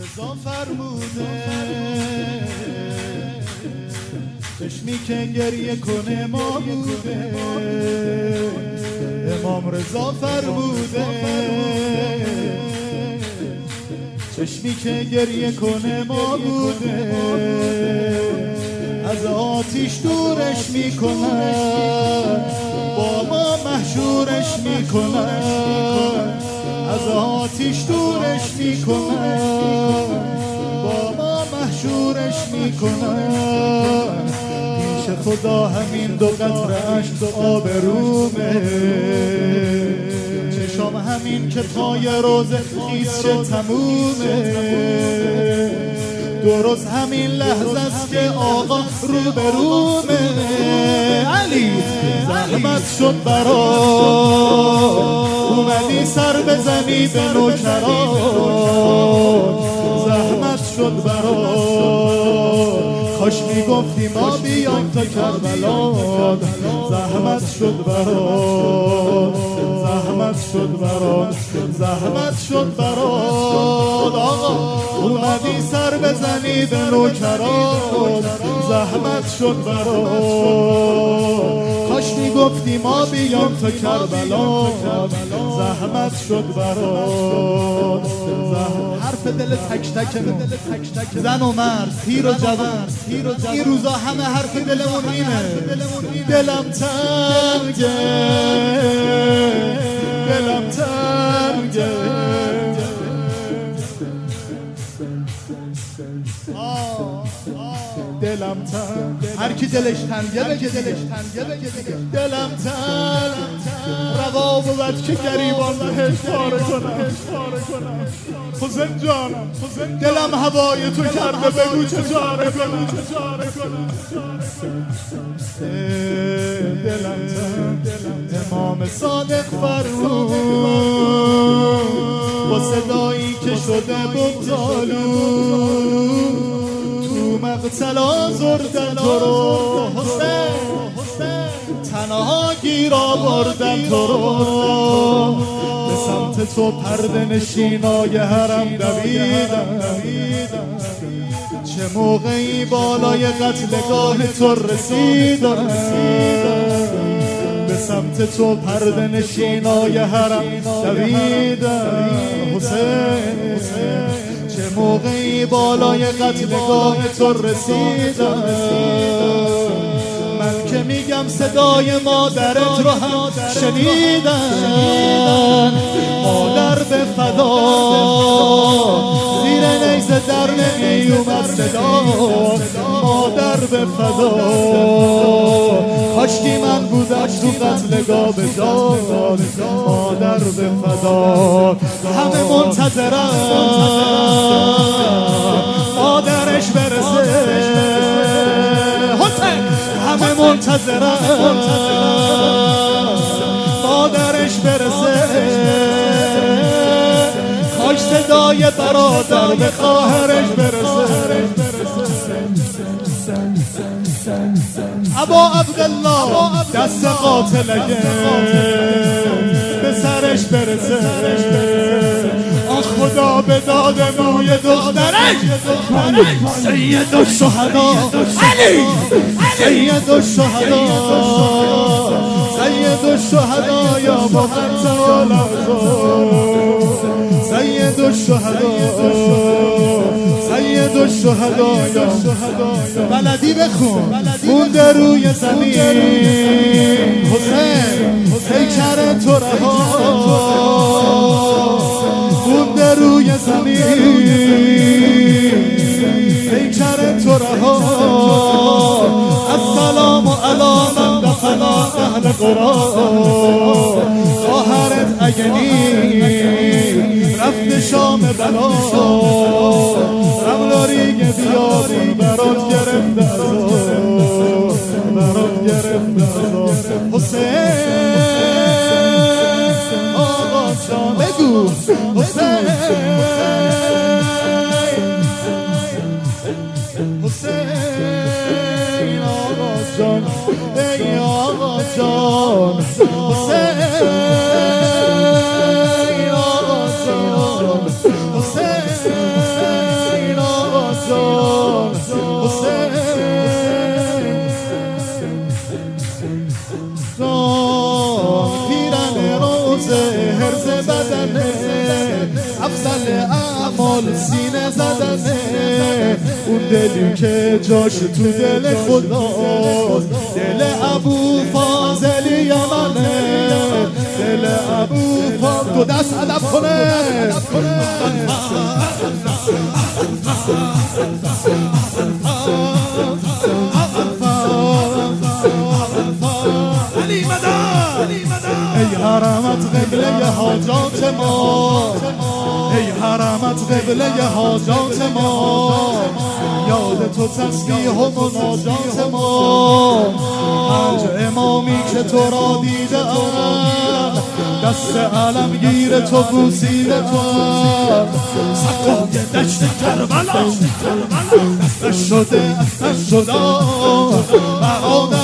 رضا فرموده چشمی که گریه کنه ما بوده. امام رضا فرموده چشمی که گریه کنه ما بوده. از آتیش دورش میکنن با ما محشورش میکنن. از آتیش دورش میکنن با ما محشورش میکنن. پیش خدا همین دو قطره اشک آبرومه. چشام همین که پای روزه خیس شه تمومه. درست همین لحظه است که آقا روبرومه. علی زحمت شد برات اومدی سر بزنی به نوکران. زحمت شد برات کاش میگفتی ما بیایم تا کربلا. زحمت شد برات زحمت شد برات زحمت شد برات آقا اومدی سر بزنی به نوکران. زحمت شد برات کاش میگفتی ما بیام تا کربلا. زحمت شد برات حرف دل تک تک زن و مرد پیر و جوان. این روزا همه حرف دلمون اینه. دلم تنگه دلم تنگه دلم تنگ. هر کی دلش تنگه بگه دلش تنگه بگه. دلم تنگ روا بود که گریبان بهش کار کنم. حسین جانم دلم هوای تو کرده بگو چه چاره کنم. دلم تنگ امام صادق فرمود با صدایی که شده بگذالو مقتل آزردن تو رو. حسین تنها گیر آوردن تو رو. به سمت تو پرده نشینای حرم دویدن. چه موقعی بالای قتلگاه تو رسیدن. به سمت تو پرده نشینای حرم دویدن. حسین چه موقعی بالای قتلگاه تو رسیدم. من که میگم صدای مادرت رو هم شنیدن. مادر به فدا زیر نیزه در نمیومد صدا. مادر به فدا کاشکی من بودم تو قتلگاه به جان. مادر به فدا همه منتظرم مادرش برسه. همه منتظرم مادرش برسه. کاش صدای برادر به خواهرش برسه. ابا عبدالله دست قاتلگه به سرش برسه. آن خدا به داد موی دخترش سید الشهدا علی سید الشهدا سید الشهدا یا محمد سید الشهدا سید الشهدا یا بلدی بخون مونده روی زمین. حسین پیکر تو رها مونده روی زمین. پیکر تو رها السلام علی من دخل اهل قرآن. خواهرت اگه نی رفت شام بلا. رملاریگ بیاری برات گرفت برات گرفت. حسین آقا جان بگو حسین حسین آقا جان ای آقا جان. حسین آقا جان حسین اعمال سینه زدنه، اون دلی که جاش تو دل خداست، دل ابو فاضل یمنه، دل ابو فاضل. دو دست ادب کنه. ای حرمت قبله حاجات ما، ای حرمت قبله حاجات ما، یاد تو تسبیح و مناجات ما، هر امامی که تو را دیدم، دست علمگیر تو بوسیده تو، سقای دشت کربلا شده شده